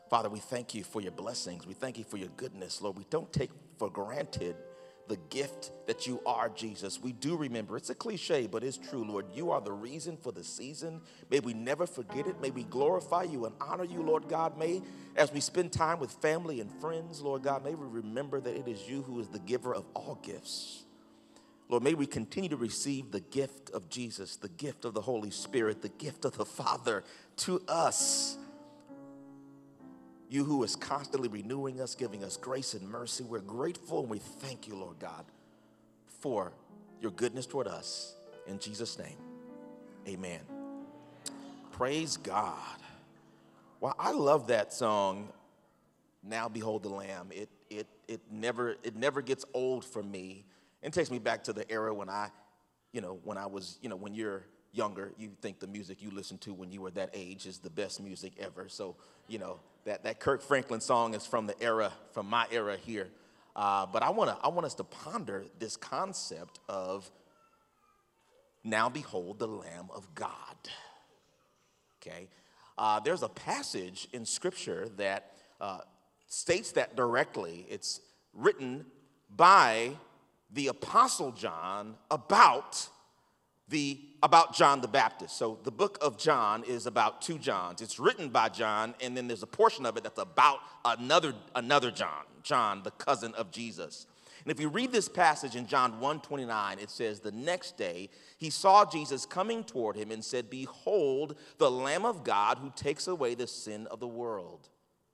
Father, we thank you for your blessings. We thank you for your goodness, Lord. We don't take for granted the gift that you are, Jesus. We do remember, it's a cliche, but it's true, Lord. You are the reason for the season. May we never forget it. May we glorify you and honor you, Lord God. May, as we spend time with family and friends, Lord God, may we remember that it is you who is the giver of all gifts. Lord, may we continue to receive the gift of Jesus, the gift of the Holy Spirit, the gift of the Father to us. You who is constantly renewing us, giving us grace and mercy. We're grateful and we thank you, Lord God, for your goodness toward us. In Jesus' name, amen. Praise God. Well, I love that song, Now Behold the Lamb. It never gets old for me. It takes me back to the era when when you're younger, you think the music you listened to when you were that age is the best music ever. So, that Kirk Franklin song is from my era here. But I want us to ponder this concept of now behold the Lamb of God. Okay, there's a passage in Scripture that states that directly. It's written by the Apostle John about John the Baptist. So the book of John is about two Johns. It's written by John, and then there's a portion of it that's about another John, the cousin of Jesus. And if you read this passage in John 1:29, it says, the next day he saw Jesus coming toward him and said, behold, the Lamb of God who takes away the sin of the world.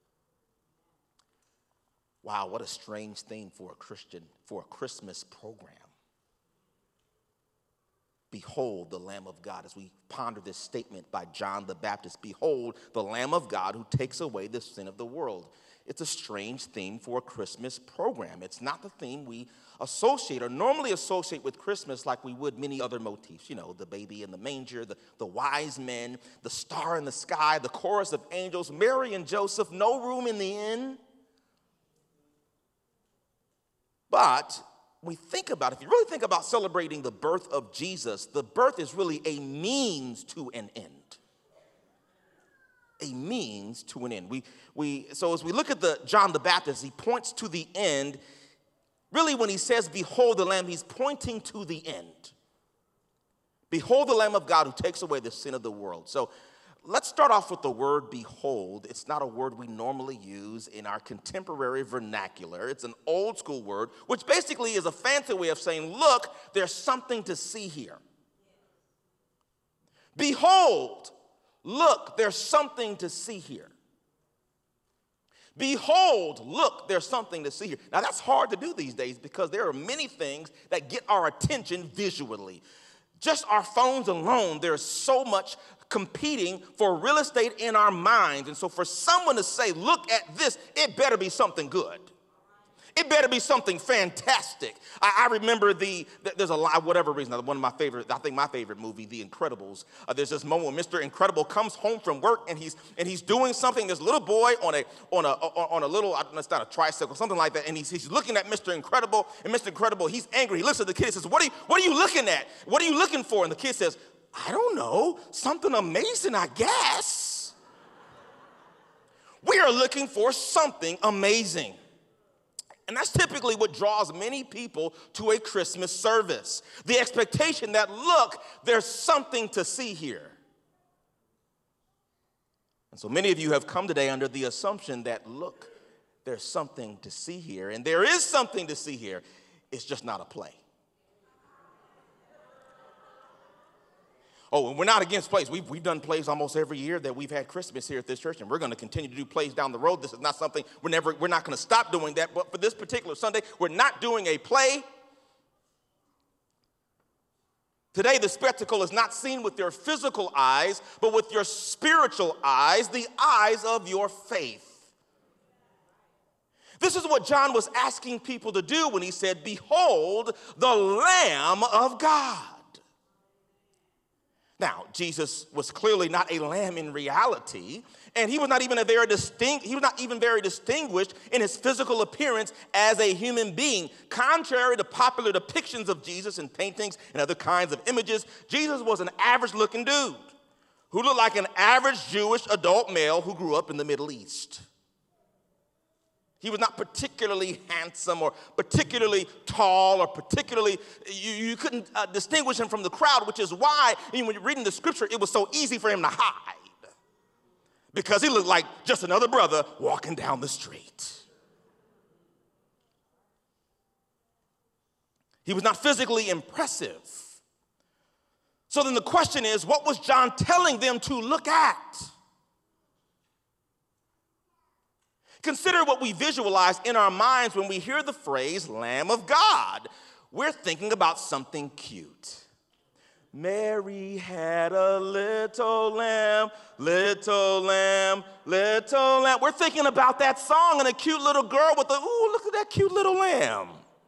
Wow, what a strange thing for a Christmas program. Behold the Lamb of God, as we ponder this statement by John the Baptist. Behold the Lamb of God who takes away the sin of the world. It's a strange theme for a Christmas program. It's not the theme we normally associate with Christmas like we would many other motifs. The baby in the manger, the wise men, the star in the sky, the chorus of angels, Mary and Joseph, no room in the inn. But if you really think about celebrating the birth of Jesus, the birth is really a means to an end. A means to an end. So as we look at John the Baptist, he points to the end. Really, when he says, behold the Lamb, he's pointing to the end. Behold the Lamb of God who takes away the sin of the world. So let's start off with the word behold. It's not a word we normally use in our contemporary vernacular. It's an old school word, which basically is a fancy way of saying, look, there's something to see here. Behold, look, there's something to see here. Behold, look, there's something to see here. Now, that's hard to do these days because there are many things that get our attention visually. Just our phones alone, there's so much competing for real estate in our minds. And so for someone to say, look at this, it better be something good. It better be something fantastic. I remember there's a lot, whatever reason, one of my favorite, I think my favorite movie, The Incredibles. There's this moment when Mr. Incredible comes home from work and he's doing something. This little boy on a little, it's not a tricycle, something like that, and he's looking at Mr. Incredible, and Mr. Incredible, he's angry. He looks at the kid and says, what are you looking at? What are you looking for? And the kid says, I don't know, something amazing, I guess. We are looking for something amazing. And that's typically what draws many people to a Christmas service. The expectation that, look, there's something to see here. And so many of you have come today under the assumption that, look, there's something to see here. And there is something to see here. It's just not a play. Oh, and we're not against plays. We've done plays almost every year that we've had Christmas here at this church, and we're going to continue to do plays down the road. This is not something we're not going to stop doing that. But for this particular Sunday, we're not doing a play. Today, the spectacle is not seen with your physical eyes, but with your spiritual eyes, the eyes of your faith. This is what John was asking people to do when he said, behold, the Lamb of God. Now, Jesus was clearly not a lamb in reality, and he was not even very distinguished in his physical appearance as a human being. Contrary to popular depictions of Jesus in paintings and other kinds of images, Jesus was an average-looking dude who looked like an average Jewish adult male who grew up in the Middle East. He was not particularly handsome or particularly tall or particularly, you couldn't distinguish him from the crowd, which is why when you're reading the scripture, it was so easy for him to hide. Because he looked like just another brother walking down the street. He was not physically impressive. So then the question is, what was John telling them to look at? Consider what we visualize in our minds when we hear the phrase Lamb of God. We're thinking about something cute. Mary had a little lamb, little lamb, little lamb. We're thinking about that song and a cute little girl with ooh, look at that cute little lamb.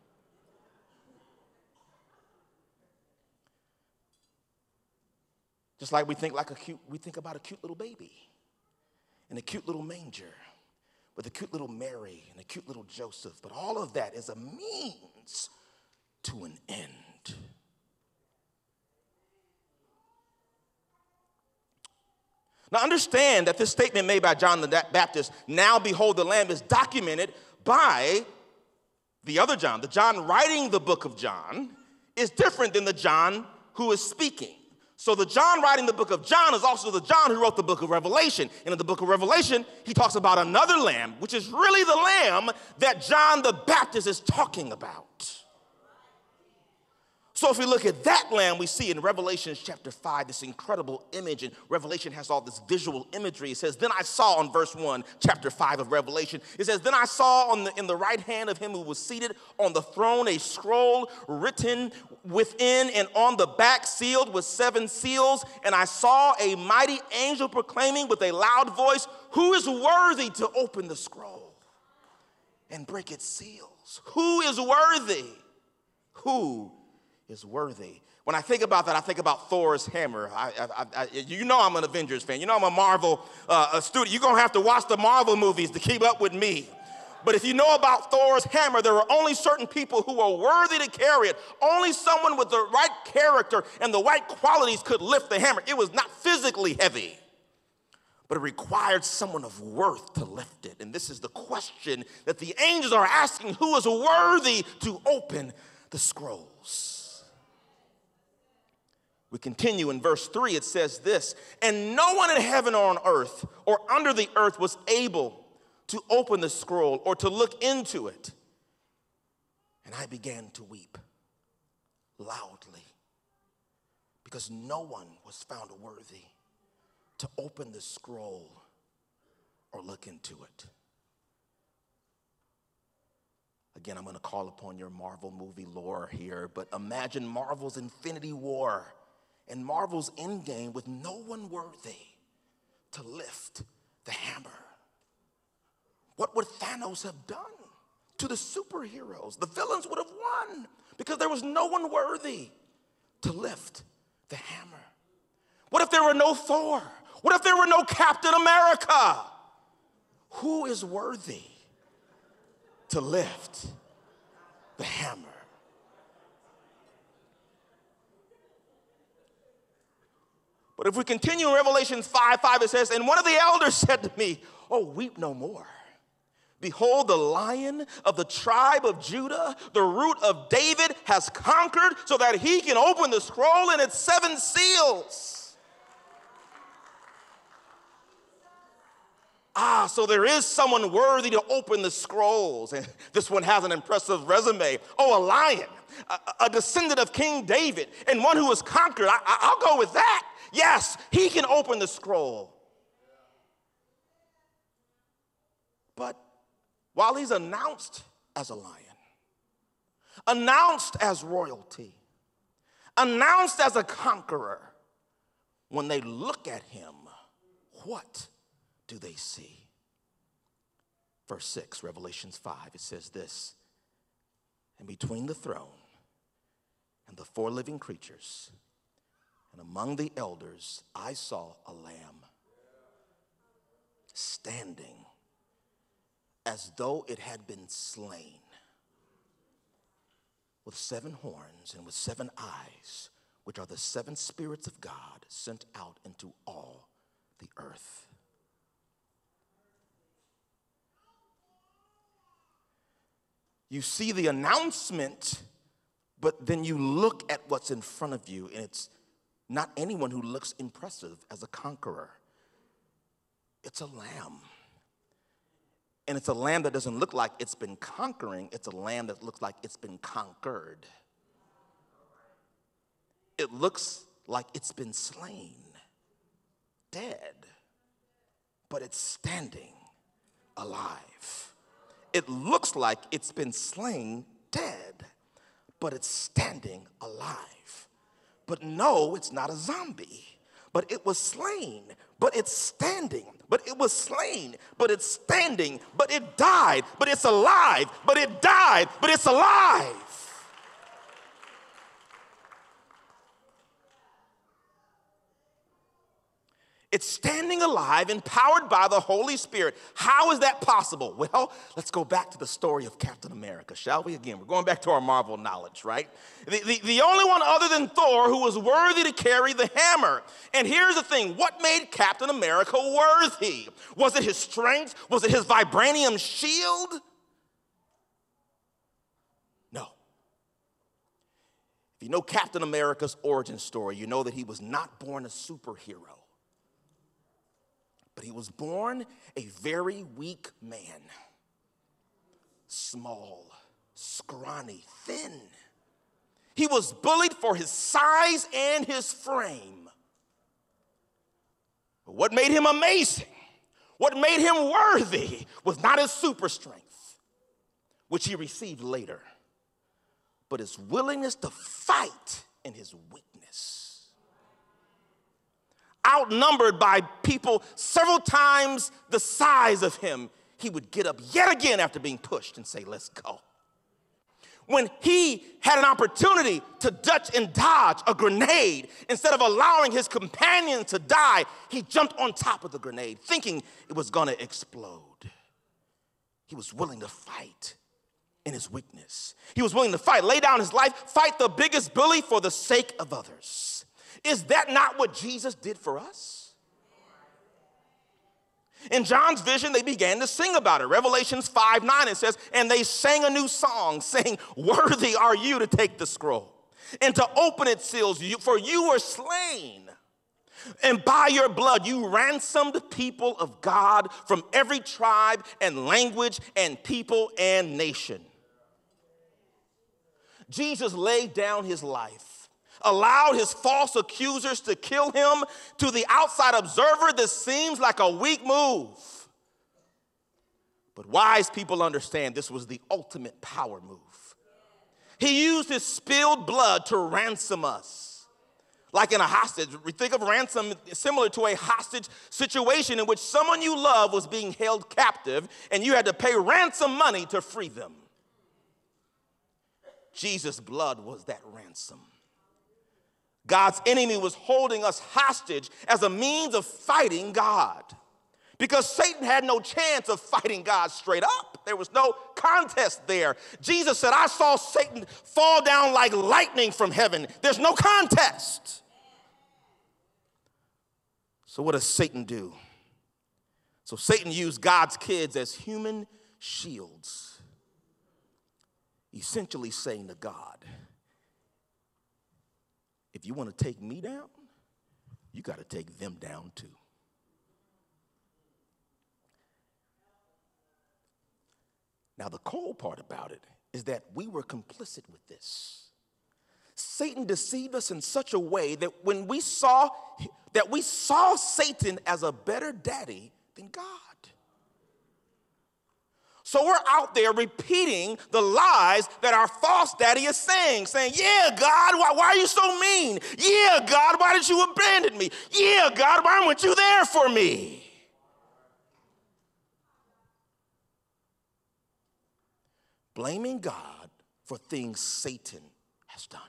Just like we think about a cute little baby in a cute little manger with a cute little Mary and a cute little Joseph. But all of that is a means to an end. Now understand that this statement made by John the Baptist, now behold the Lamb, is documented by the other John. The John writing the book of John is different than the John who is speaking. So the John writing the book of John is also the John who wrote the book of Revelation. And in the book of Revelation, he talks about another lamb, which is really the lamb that John the Baptist is talking about. So if we look at that lamb, we see in Revelation chapter 5 this incredible image, and Revelation has all this visual imagery. It says, then I saw on verse 1, chapter 5 of Revelation, it says, then I saw in the right hand of him who was seated on the throne a scroll written within and on the back sealed with 7 seals, and I saw a mighty angel proclaiming with a loud voice, who is worthy to open the scroll and break its seals? Who is worthy? Who is worthy? When I think about that, I think about Thor's hammer. You know I'm an Avengers fan. You know I'm a Marvel student. You're going to have to watch the Marvel movies to keep up with me. But if you know about Thor's hammer, there were only certain people who were worthy to carry it. Only someone with the right character and the right qualities could lift the hammer. It was not physically heavy, but it required someone of worth to lift it. And this is the question that the angels are asking, who is worthy to open the scrolls? We continue in verse 3, it says this, and no one in heaven or on earth or under the earth was able to open the scroll or to look into it. And I began to weep loudly because no one was found worthy to open the scroll or look into it. Again, I'm going to call upon your Marvel movie lore here, but imagine Marvel's Infinity War and Marvel's Endgame with no one worthy to lift the hammer. What would Thanos have done to the superheroes? The villains would have won because there was no one worthy to lift the hammer. What if there were no Thor? What if there were no Captain America? Who is worthy to lift the hammer? But if we continue in Revelation 5:5, it says, and one of the elders said to me, oh, weep no more. Behold, the Lion of the tribe of Judah, the root of David, has conquered so that he can open the scroll and its 7 seals. So there is someone worthy to open the scrolls. And this one has an impressive resume. Oh, a lion, a descendant of King David, and one who was conquered. I'll go with that. Yes, he can open the scroll. But while he's announced as a lion, announced as royalty, announced as a conqueror, when they look at him, what do they see? Verse 6, Revelations 5, it says this, and between the throne and the 4 living creatures, and among the elders, I saw a lamb standing as though it had been slain, with 7 horns and with 7 eyes, which are the 7 spirits of God sent out into all the earth. You see the announcement, but then you look at what's in front of you, and it's not anyone who looks impressive as a conqueror. It's a lamb. And it's a lamb that doesn't look like it's been conquering. It's a lamb that looks like it's been conquered. It looks like it's been slain, dead, but it's standing alive. It looks like it's been slain, dead, but it's standing alive. But no, it's not a zombie. But it was slain, but it's standing. But it was slain, but it's standing. But it died, but it's alive. But it died, but it's alive. It's standing alive, empowered by the Holy Spirit. How is that possible? Well, let's go back to the story of Captain America, shall we? Again, we're going back to our Marvel knowledge, right? The only one other than Thor who was worthy to carry the hammer. And here's the thing. What made Captain America worthy? Was it his strength? Was it his vibranium shield? No. If you know Captain America's origin story, you know that he was not born a superhero. But he was born a very weak man. Small, scrawny, thin. He was bullied for his size and his frame. But what made him amazing, what made him worthy, was not his super strength, which he received later, but his willingness to fight in his weakness. Outnumbered by people several times the size of him, he would get up yet again after being pushed and say, let's go. When he had an opportunity to duck and dodge a grenade, instead of allowing his companion to die, he jumped on top of the grenade, thinking it was going to explode. He was willing to fight in his weakness. He was willing to fight, lay down his life, fight the biggest bully for the sake of others. Is that not what Jesus did for us? In John's vision, they began to sing about it. Revelations 5:9, it says, and they sang a new song, saying, worthy are you to take the scroll and to open its seals, for you were slain. And by your blood, you ransomed the people of God from every tribe and language and people and nation. Jesus laid down his life, allowed his false accusers to kill him. To the outside observer, this seems like a weak move. But wise people understand this was the ultimate power move. He used his spilled blood to ransom us. Like in a hostage, we think of ransom similar to a hostage situation in which someone you love was being held captive and you had to pay ransom money to free them. Jesus' blood was that ransom. God's enemy was holding us hostage as a means of fighting God. Because Satan had no chance of fighting God straight up. There was no contest there. Jesus said, I saw Satan fall down like lightning from heaven. There's no contest. So what does Satan do? So Satan used God's kids as human shields, essentially saying to God, if you want to take me down, you got to take them down too. Now, the cold part about it is that we were complicit with this. Satan deceived us in such a way that when we saw Satan as a better daddy than God. So we're out there repeating the lies that our false daddy is saying, yeah, God, why are you so mean? Yeah, God, why did you abandon me? Yeah, God, why weren't you there for me? Blaming God for things Satan has done.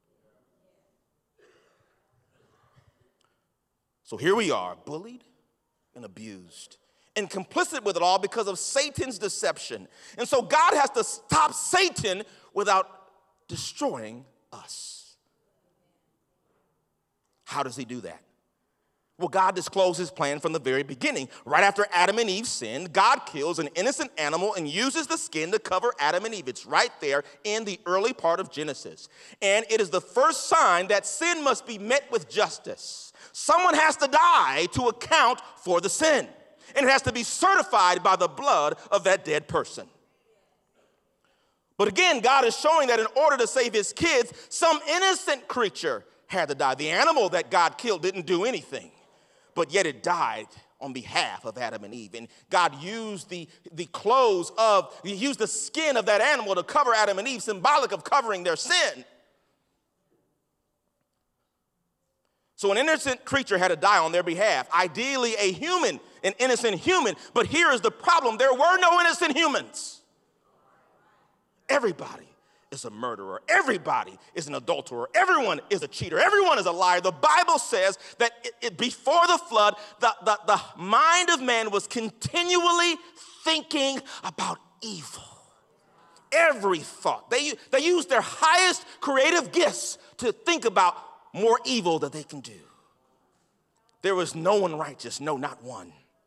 So here we are, bullied and abused, and complicit with it all because of Satan's deception. And so God has to stop Satan without destroying us. How does he do that? Well, God disclosed his plan from the very beginning. Right after Adam and Eve sinned, God kills an innocent animal and uses the skin to cover Adam and Eve. It's right there in the early part of Genesis. And it is the first sign that sin must be met with justice. Someone has to die to account for the sin. And it has to be certified by the blood of that dead person. But again, God is showing that in order to save his kids, some innocent creature had to die. The animal that God killed didn't do anything, but yet it died on behalf of Adam and Eve. And God used the skin of that animal to cover Adam and Eve, symbolic of covering their sin. So an innocent creature had to die on their behalf, ideally a human, an innocent human. But here is the problem. There were no innocent humans. Everybody is a murderer. Everybody is an adulterer. Everyone is a cheater. Everyone is a liar. The Bible says that before the flood, the mind of man was continually thinking about evil. Every thought. They used their highest creative gifts to think about more evil that they can do. There was no one righteous. No, not one.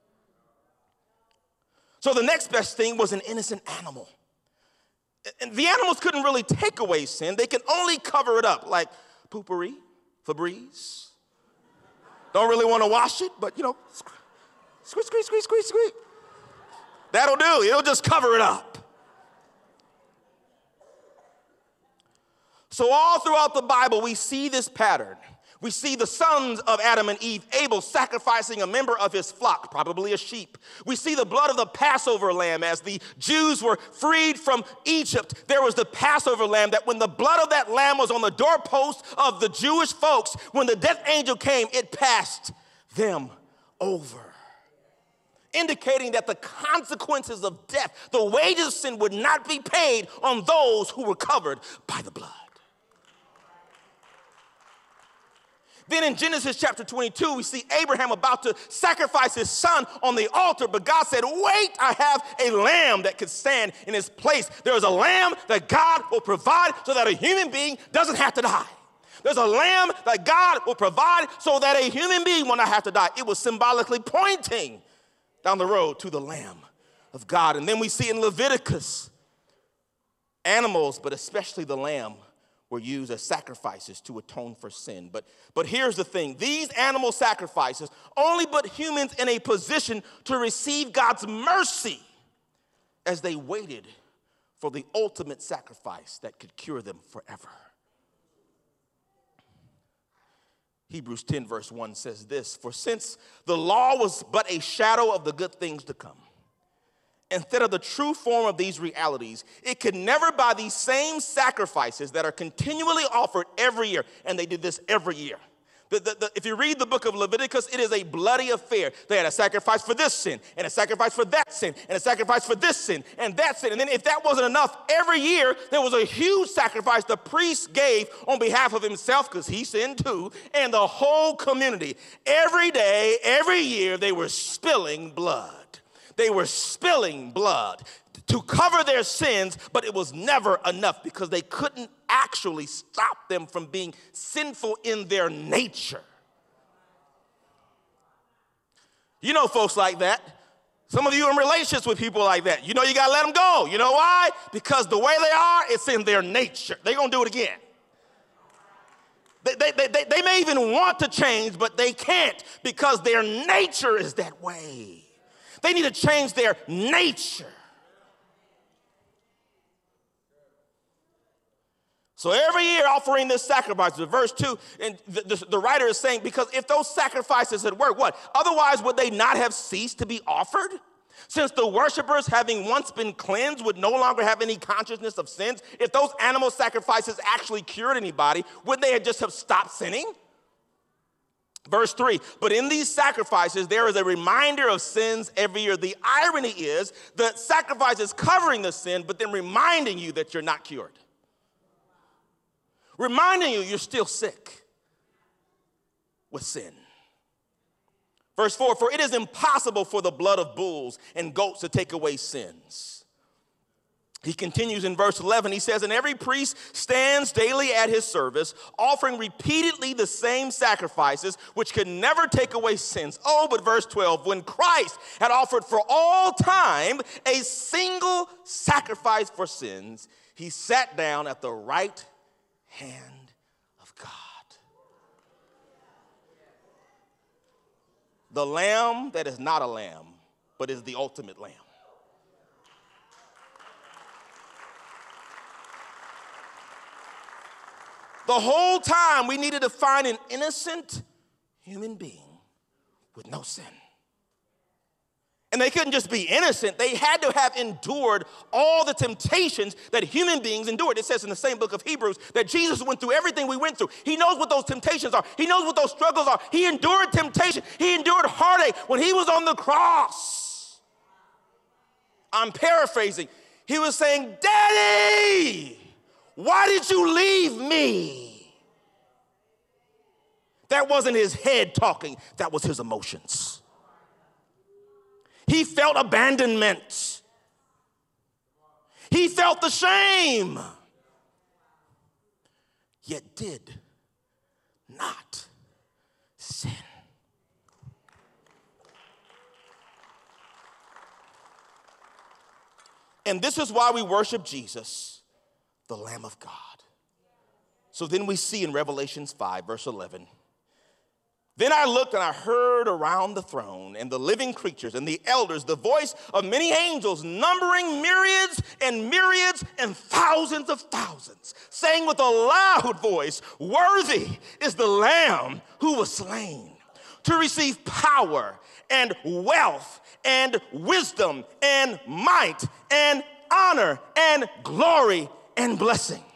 So the next best thing was an innocent animal. And the animals couldn't really take away sin. They could only cover it up, like Poopery, Febreze. Don't really want to wash it, but, squeeze. That'll do. It'll just cover it up. So all throughout the Bible, we see this pattern. We see the sons of Adam and Eve, Abel, sacrificing a member of his flock, probably a sheep. We see the blood of the Passover lamb. As the Jews were freed from Egypt, there was the Passover lamb that when the blood of that lamb was on the doorpost of the Jewish folks, when the death angel came, it passed them over. Indicating that the consequences of death, the wages of sin, would not be paid on those who were covered by the blood. Then in Genesis chapter 22, we see Abraham about to sacrifice his son on the altar, but God said, wait, I have a lamb that could stand in his place. There is a lamb that God will provide so that a human being doesn't have to die. There's a lamb that God will provide so that a human being will not have to die. It was symbolically pointing down the road to the Lamb of God. And then we see in Leviticus, animals, but especially the lamb, were used as sacrifices to atone for sin. But here's the thing. These animal sacrifices only put humans in a position to receive God's mercy as they waited for the ultimate sacrifice that could cure them forever. Hebrews 10 verse 1 says this, for since the law was but a shadow of the good things to come, instead of the true form of these realities, it could never by these same sacrifices that are continually offered every year, and they did this every year. If you read the book of Leviticus, it is a bloody affair. They had a sacrifice for this sin, and a sacrifice for that sin, and a sacrifice for this sin, and that sin. And then if that wasn't enough, every year there was a huge sacrifice the priest gave on behalf of himself, because he sinned too, and the whole community. Every day, every year, they were spilling blood. They were spilling blood to cover their sins, but it was never enough because they couldn't actually stop them from being sinful in their nature. You know folks like that. Some of you are in relationships with people like that. You know you got to let them go. You know why? Because the way they are, it's in their nature. They're going to do it again. They may even want to change, but they can't because their nature is that way. They need to change their nature. So every year offering this sacrifice, verse 2, and the writer is saying, because if those sacrifices had worked, what? Otherwise, would they not have ceased to be offered? Since the worshipers, having once been cleansed, would no longer have any consciousness of sins, if those animal sacrifices actually cured anybody, would they just have stopped sinning? Verse 3, but in these sacrifices, there is a reminder of sins every year. The irony is the sacrifice is covering the sin, but then reminding you that you're not cured. Reminding you you're still sick with sin. Verse 4, for it is impossible for the blood of bulls and goats to take away sins. He continues in verse 11. He says, and every priest stands daily at his service, offering repeatedly the same sacrifices, which can never take away sins. Oh, but verse 12, when Christ had offered for all time a single sacrifice for sins, he sat down at the right hand of God. The lamb that is not a lamb, but is the ultimate lamb. The whole time we needed to find an innocent human being with no sin. And they couldn't just be innocent. They had to have endured all the temptations that human beings endured. It says in the same book of Hebrews that Jesus went through everything we went through. He knows what those temptations are. He knows what those struggles are. He endured temptation. He endured heartache when he was on the cross. I'm paraphrasing. He was saying, Daddy, why did you leave me? That wasn't his head talking. That was his emotions. He felt abandonment. He felt the shame, yet did not sin. And this is why we worship Jesus, the Lamb of God. So then we see in Revelation 5, verse 11, then I looked and I heard around the throne and the living creatures and the elders the voice of many angels, numbering myriads and myriads and thousands of thousands, saying with a loud voice, worthy is the Lamb who was slain to receive power and wealth and wisdom and might and honor and glory and blessing.